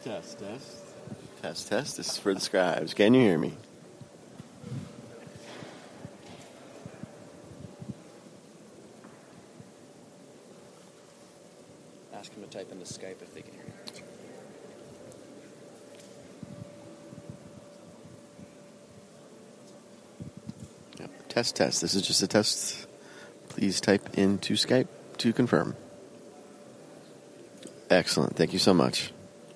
Test, test. Test, test. This is for the scribes. Can you hear me? Ask them to type into Skype if they can hear you. Yep. Test, test. This is just a test. Please type into Skype to confirm. Excellent. Thank you so much.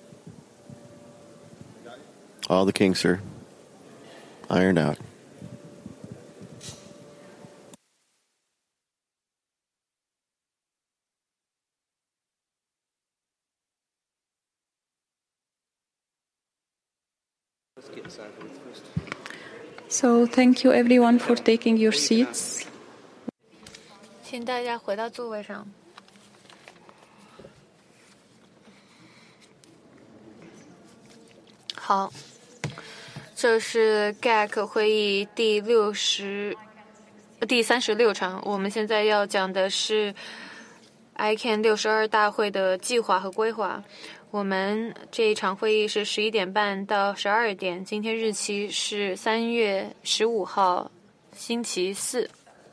All the kinks are ironed out. Let's get inside first. So thank you everyone for taking your seats. 请大家回到座位上。好，这是 GAC 会议第36场。我们现在要讲的是 ICANN 62大会的计划和规划。我们这一场会议是11点半到12点，今天日期是3月15号，星期四。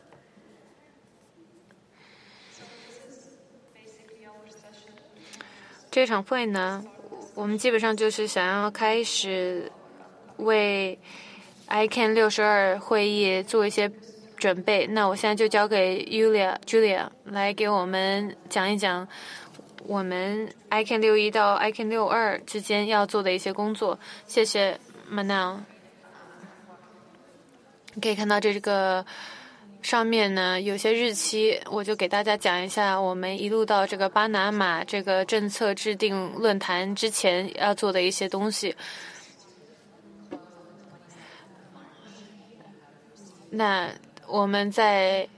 这场会呢，我们基本上就是想要开始为 ICANN 62会议做一些准备。那我现在就交给 Julia 来给我们讲一讲我们 ICANN 61到 ICANN 62之间要做的一些工作。谢谢 Manal。你可以看到这个上面呢有些日期，我就给大家讲一下我们一路到这个巴拿马这个政策制定论坛之前要做的一些东西。那我们在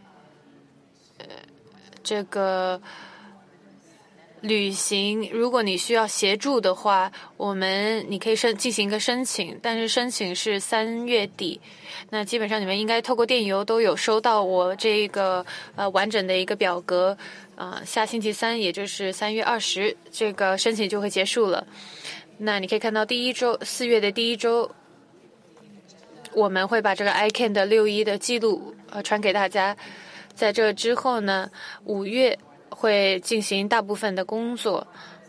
这个旅行，如果你需要协助的话，你可以进行一个申请，但是申请是3月底。那基本上你们应该透过电邮都有收到我这个完整的一个表格。下星期三，也就是3月20，这个申请就会结束了。那你可以看到4月的第一周，我们会把这个 ICANN 的61的记录传给大家。在这之后呢，5月会进行大部分的工作。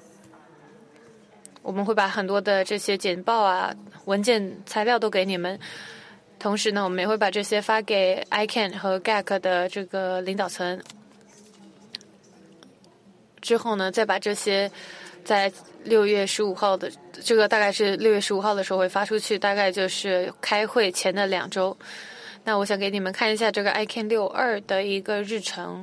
我们会把很多的这些简报啊、文件材料都给你们。同时呢，我们也会把这些发给 ICANN 和 GAC 的这个领导层。之后呢，再把这些在6月15号的这个大概是6月15号的时候会发出去，大概就是开会前的2周。那我想给你们看一下这个 ICANN 62的一个日程。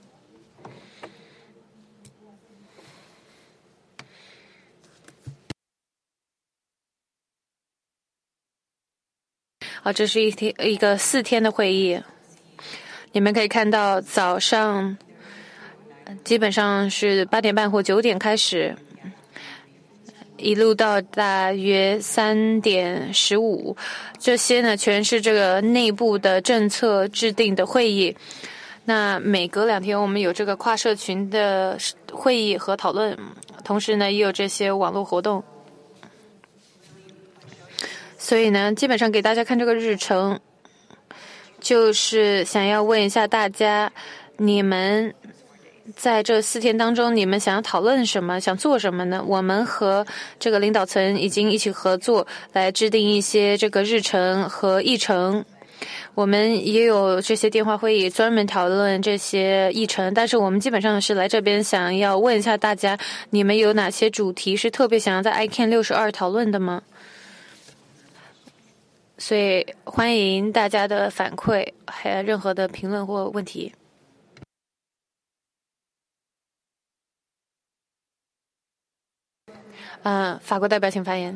这是一个4天的会议。你们可以看到早上基本上是8点半或9点开始，一路到大约3点15，这些呢全是这个内部的政策制定的会议。那每隔2天我们有这个跨社群的会议和讨论，同时呢也有这些网络活动。所以呢，基本上给大家看这个日程，就是想要问一下大家，你们在这4天当中，你们想要讨论什么，想做什么呢？我们和这个领导层已经一起合作，来制定一些这个日程和议程。我们也有这些电话会议，专门讨论这些议程。但是我们基本上是来这边想要问一下大家，你们有哪些主题是特别想要在 ICANN 62讨论的吗？所以欢迎大家的反馈，还有任何的评论或问题。法国代表请发言。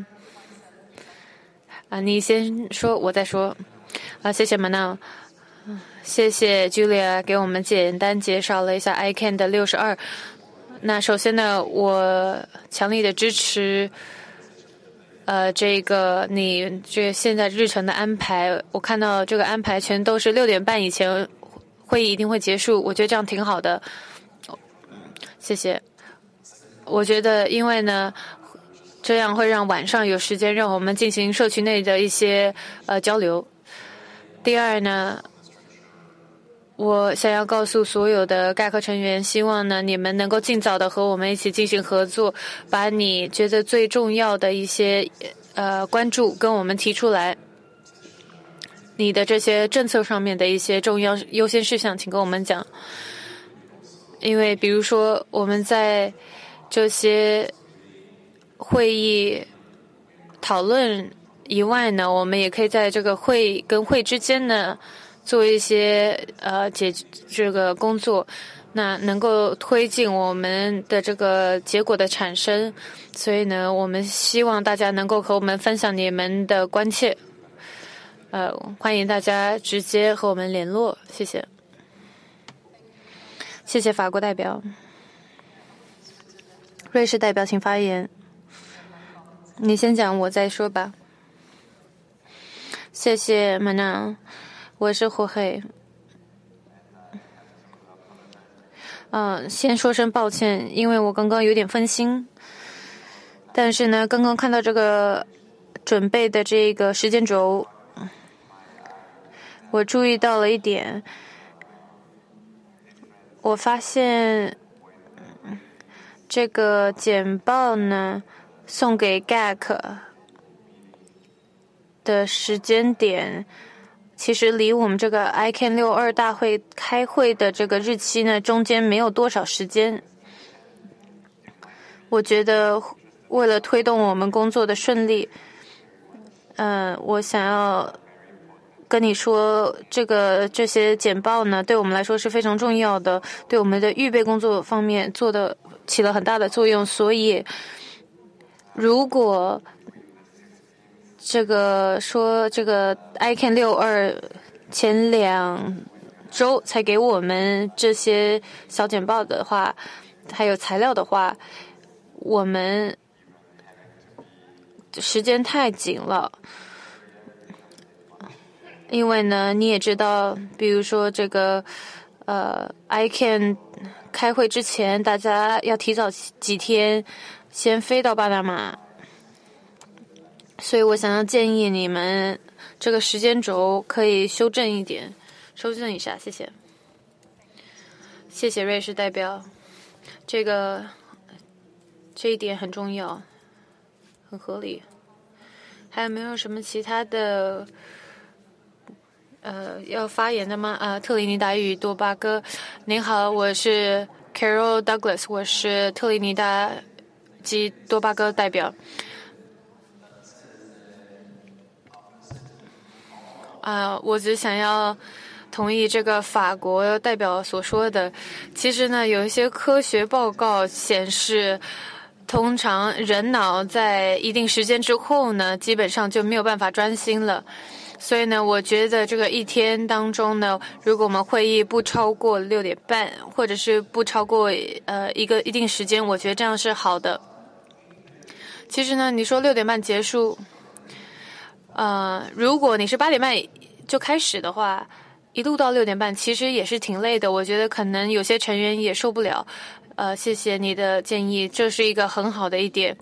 你先说，我再说。谢谢Manal，谢谢 Julia 给我们简单介绍了一下 ICANN 的62。那首先呢，我强力的支持这个你这现在日程的安排，我看到这个安排全都是6点半以前会议一定会结束，我觉得这样挺好的。谢谢。我觉得因为呢这样会让晚上有时间让我们进行社区内的一些交流。第二呢，我想要告诉所有的概课成员，希望呢你们能够尽早的和我们一起进行合作，把你觉得最重要的一些关注跟我们提出来。你的这些政策上面的一些重要优先事项，请跟我们讲。因为比如说我们在这些会议讨论以外呢，我们也可以在这个会跟会之间呢做一些这个工作，那能够推进我们的这个结果的产生。所以呢，我们希望大家能够和我们分享你们的关切。欢迎大家直接和我们联络，谢谢。谢谢法国代表。瑞士代表请发言。你先讲，我再说吧。谢谢曼娜，我是霍黑。先说声抱歉，因为我刚刚有点分心。但是呢，刚刚看到这个准备的这个时间轴，我注意到了一点，我发现这个简报呢送给 GAC 的时间点，其实离我们这个 ICANN 62大会开会的这个日期呢中间没有多少时间。我觉得为了推动我们工作的顺利，我想要跟你说，这些简报呢，对我们来说是非常重要的，对我们的预备工作方面起了很大的作用。所以，如果这个 ICANN 62前2周才给我们这些小简报的话，还有材料的话，我们时间太紧了。因为呢，你也知道，比如说这个ICANN 开会之前，大家要提早几天先飞到巴拿马，所以我想要建议你们这个时间轴可以修正一下，谢谢。谢谢瑞士代表，这一点很重要，很合理。还有没有什么其他的要发言的吗？特立尼达与多巴哥，您好，我是 Carol Douglas， 我是特立尼达及多巴哥代表。我只想要同意这个法国代表所说的。其实呢，有一些科学报告显示，通常人脑在一定时间之后呢，基本上就没有办法专心了。所以呢，我觉得这个一天当中呢，如果我们会议不超过6点半，或者是不超过一个一定时间，我觉得这样是好的。其实呢，你说6点半结束，如果你是8点半就开始的话，一路到6点半，其实也是挺累的。我觉得可能有些成员也受不了。谢谢你的建议，这是一个很好的一点。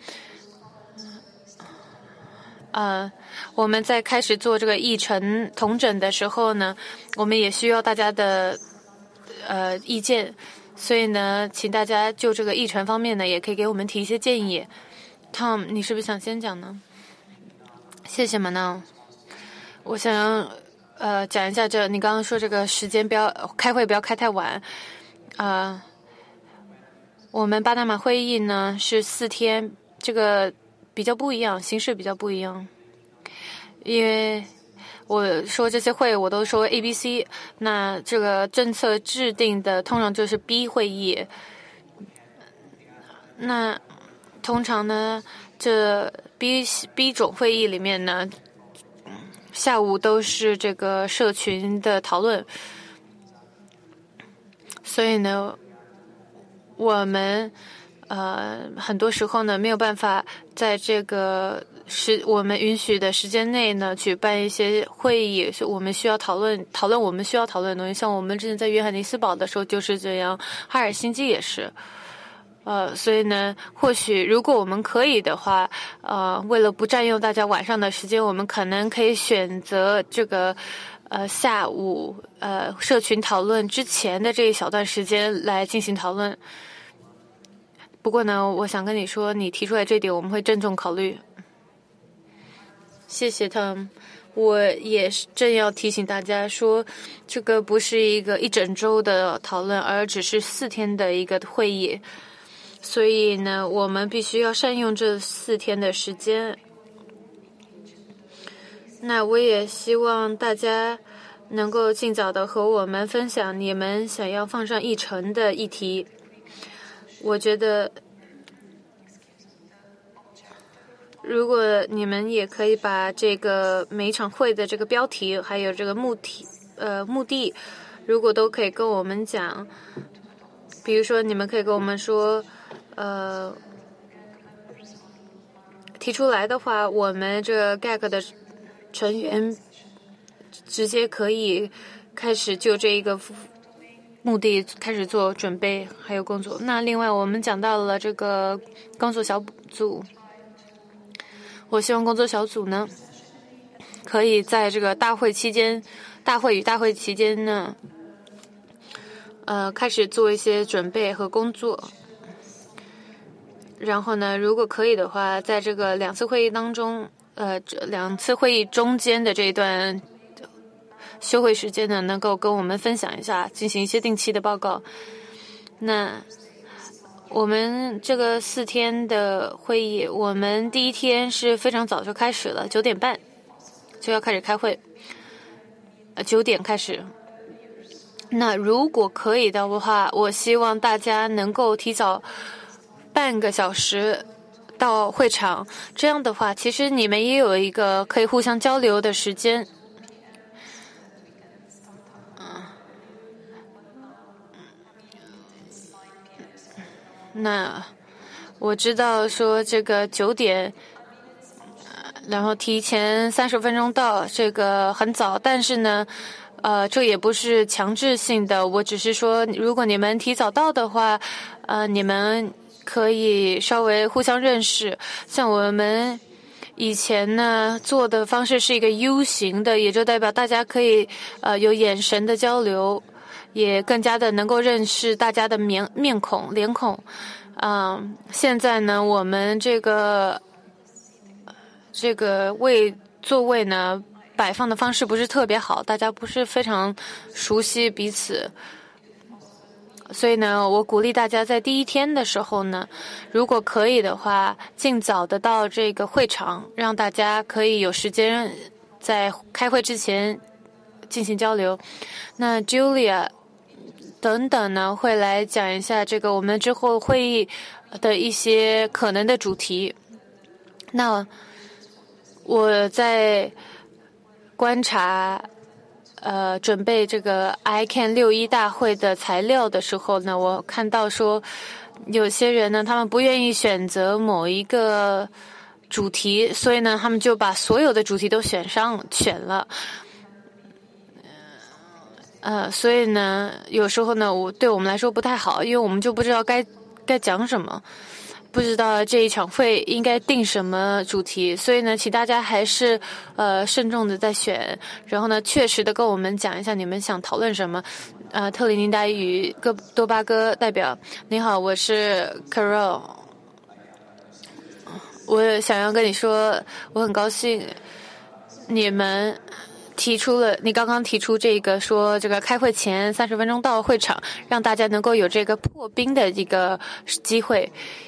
我们在开始做这个议程统整的时候呢，我们也需要大家的意见，所以呢，请大家就这个议程方面呢，也可以给我们提一些建议。Tom， 你是不是想先讲呢？谢谢Manal。我想讲一下你刚刚说这个时间开会不要开太晚。我们巴拿马会议呢是4天，这个比较不一样，形式比较不一样。因为我说这些会我都说 ABC， 那这个政策制定的通常就是 B 会议。那通常呢，这 B 种会议里面呢，下午都是这个社群的讨论。所以呢，我们很多时候呢没有办法在这个我们允许的时间内呢举办一些会议，是我们需要讨论我们需要讨论的东西。像我们之前在约翰尼斯堡的时候就是这样，哈尔辛基也是。 所以呢，或许如果我们可以的话，为了不占用大家晚上的时间，我们可能可以选择这个下午社群讨论之前的这一小段时间来进行讨论。不过呢，我想跟你说，你提出来这点，我们会郑重考虑。谢谢Tom。我也是正要提醒大家说，这个不是一个一整周的讨论，而只是4天的一个会议。所以呢，我们必须要善用这4天的时间。那我也希望大家能够尽早的和我们分享你们想要放上议程的议题。我觉得如果你们也可以把这个每一场会的这个标题还有这个目的如果都可以跟我们讲，比如说你们可以跟我们说提出来的话，我们这个 GAG 的成员直接可以开始就这一个目的开始做准备还有工作。那另外我们讲到了这个工作小组，我希望工作小组呢可以在这个大会与大会期间呢开始做一些准备和工作。然后呢，如果可以的话，在这个2次会议当中2次会议中间的这一段休会时间呢，能够跟我们分享一下，进行一些定期的报告。那我们这个4天的会议，我们第一天是非常早就开始了，9点半就要开始开会，9点开始。那如果可以的话，我希望大家能够提早半个小时到会场，这样的话，其实你们也有一个可以互相交流的时间。那我知道说这个9点，然后提前30分钟到，这个很早，但是呢，这也不是强制性的。我只是说，如果你们提早到的话，你们可以稍微互相认识。像我们以前呢做的方式是一个 U 型的，也就代表大家可以有眼神的交流，也更加的能够认识大家的脸孔。现在呢，我们这个座位呢摆放的方式不是特别好，大家不是非常熟悉彼此。所以呢，我鼓励大家在第一天的时候呢，如果可以的话，尽早的到这个会场，让大家可以有时间在开会之前进行交流。那 Julia 等等呢，会来讲一下这个我们之后会议的一些可能的主题。那我在观察准备这个 ICANN 6.1大会的材料的时候呢，我看到说有些人呢，他们不愿意选择某一个主题，所以呢，他们就把所有的主题都选了。所以呢，有时候呢，对我们来说不太好，因为我们就不知道该讲什么。不知道这一场会应该定什么主题，所以呢，请大家还是慎重的在选，然后呢，确实的跟我们讲一下你们想讨论什么。特立尼达与多巴哥代表，你好，我是 Carol， 我想要跟你说，我很高兴你们你刚刚提出这个说这个开会前30分钟到会场，让大家能够有这个破冰的一个机会。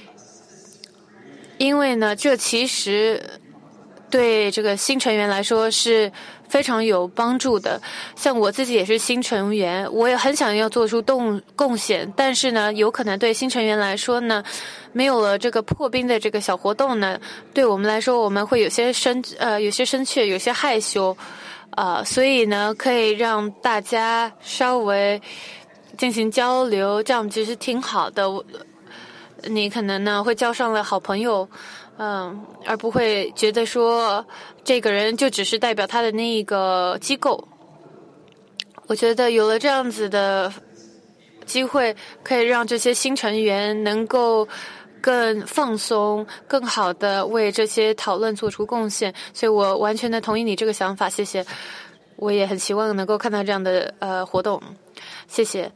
因为呢，这其实对这个新成员来说是非常有帮助的。像我自己也是新成员，我也很想要做出贡献，但是呢，有可能对新成员来说呢，没有了这个破冰的这个小活动呢，对我们来说我们会有些生怯，有些害羞，所以呢，可以让大家稍微进行交流，这样其实挺好的。你可能呢会交上了好朋友，而不会觉得说这个人就只是代表他的那一个机构。我觉得有了这样子的机会可以让这些新成员能够更放松、更好的为这些讨论做出贡献，所以我完全的同意你这个想法，谢谢。我也很希望能够看到这样的活动，谢谢。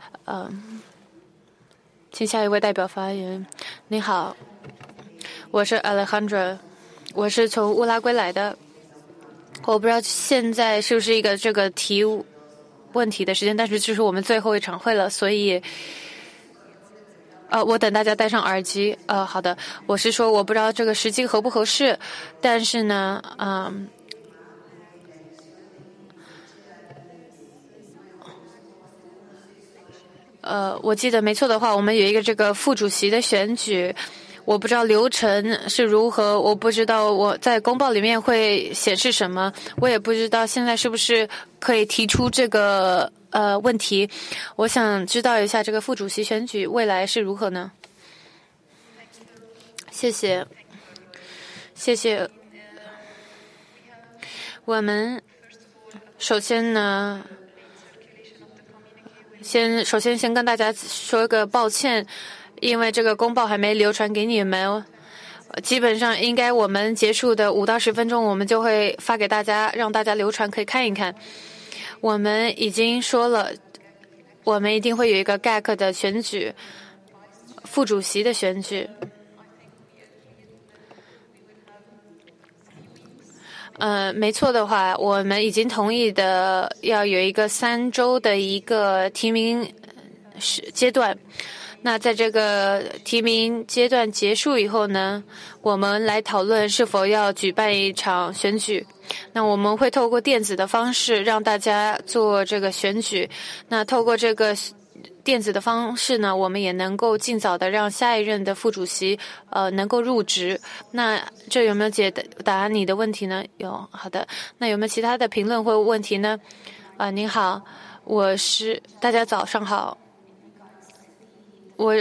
请下一位代表发言。你好，我是 Alejandra， 我是从乌拉圭来的。我不知道现在是不是一个这个提问题的时间，但是这是我们最后一场会了，所以我等大家戴上耳机。好的，我是说我不知道这个时机合不合适，但是呢，我记得没错的话，我们有一个这个副主席的选举，我不知道流程是如何，我不知道我在公报里面会显示什么，我也不知道现在是不是可以提出这个问题。我想知道一下这个副主席选举未来是如何呢？谢谢，谢谢。我们首先呢，首先先跟大家说个抱歉，因为这个公报还没流传给你们。基本上应该我们结束的5到10分钟，我们就会发给大家，让大家流传可以看一看。我们已经说了，我们一定会有一个 GAC 的选举，副主席的选举。没错的话，我们已经同意的要有一个3周的一个提名阶段。那在这个提名阶段结束以后呢，我们来讨论是否要举办一场选举。那我们会透过电子的方式让大家做这个选举。那透过这个电子的方式呢，我们也能够尽早的让下一任的副主席能够入职。那这有没有解答你的问题呢？有，好的。那有没有其他的评论或问题呢？您好，大家早上好。我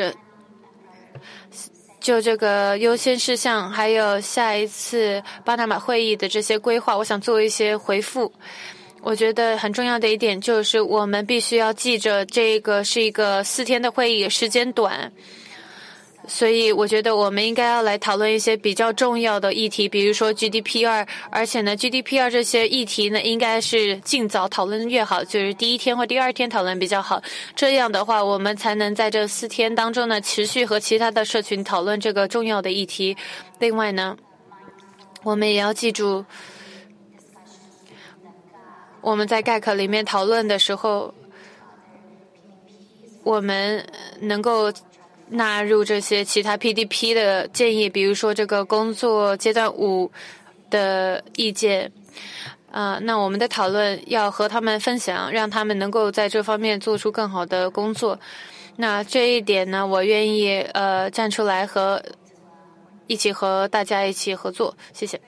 就这个优先事项，还有下一次巴拿马会议的这些规划，我想做一些回复。我觉得很重要的一点就是，我们必须要记着，这个是一个4天的会议，时间短，所以我觉得我们应该要来讨论一些比较重要的议题，比如说 GDPR， 而且呢 GDPR 这些议题呢，应该是尽早讨论越好，就是第1天或第2天讨论比较好。这样的话，我们才能在这4天当中呢，持续和其他的社群讨论这个重要的议题。另外呢，我们也要记住，我们在 GAC 里面讨论的时候，我们能够纳入这些其他 PDP 的建议，比如说这个工作阶段5的意见。那我们的讨论要和他们分享，让他们能够在这方面做出更好的工作。那这一点呢，我愿意站出来一起和大家一起合作。谢谢。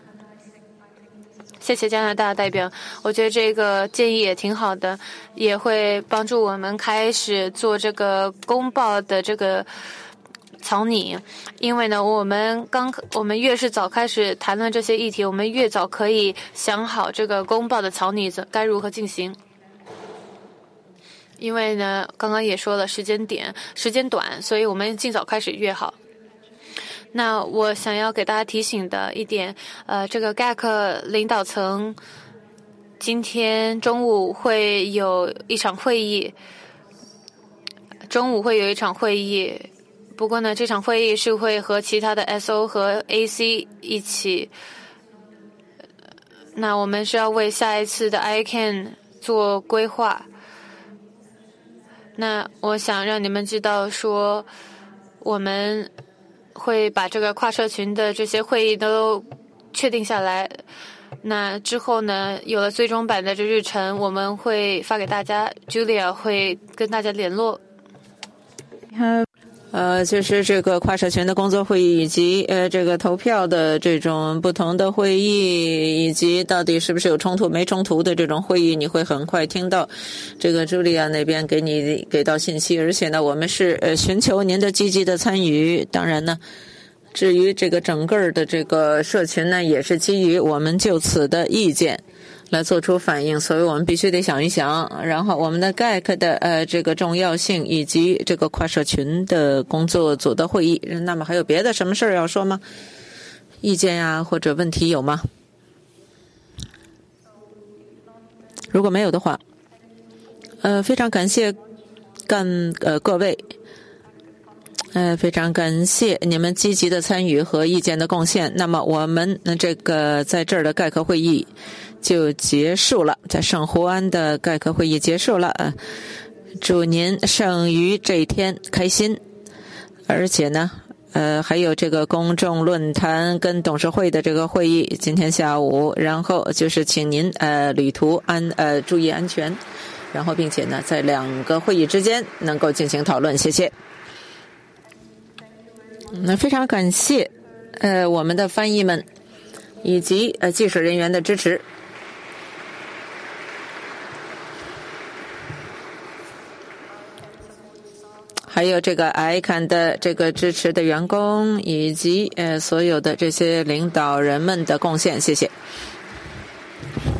谢谢加拿大代表，我觉得这个建议也挺好的，也会帮助我们开始做这个公报的这个草拟。因为呢，我们越是早开始谈论这些议题，我们越早可以想好这个公报的草拟该如何进行。因为呢，刚刚也说了时间短，所以我们尽早开始越好。那我想要给大家提醒的一点，这个 GAC 领导层今天中午会有一场会议，不过呢，这场会议是会和其他的 SO 和 AC 一起。那我们是要为下一次的 ICANN 做规划。那我想让你们知道说，我们会把这个跨社群的这些会议都确定下来。那之后呢，有了最终版的这日程，我们会发给大家。Julia 会跟大家联络。 就是这个跨社群的工作会议，以及这个投票的这种不同的会议，以及到底是不是有冲突没冲突的这种会议，你会很快听到这个茱莉亚那边给到信息。而且呢，我们是寻求您的积极的参与。当然呢，至于这个整个的这个社群呢，也是基于我们就此的意见来做出反应，所以我们必须得想一想，然后我们的 GAC 的这个重要性以及这个跨社群的工作组的会议。那么还有别的什么事儿要说吗？意见呀或者问题有吗？如果没有的话，非常感谢各位，非常感谢你们积极的参与和意见的贡献。那么我们这个在这儿的概课会议就结束了，在圣胡安的概课会议结束了。祝您剩余这一天开心，而且呢还有这个公众论坛跟董事会的这个会议今天下午，然后就是请您旅途注意安全，然后并且呢在2个会议之间能够进行讨论，谢谢。那非常感谢我们的翻译们以及技术人员的支持。还有这个 ICANN 的这个支持的员工，以及所有的这些领导人们的贡献，谢谢。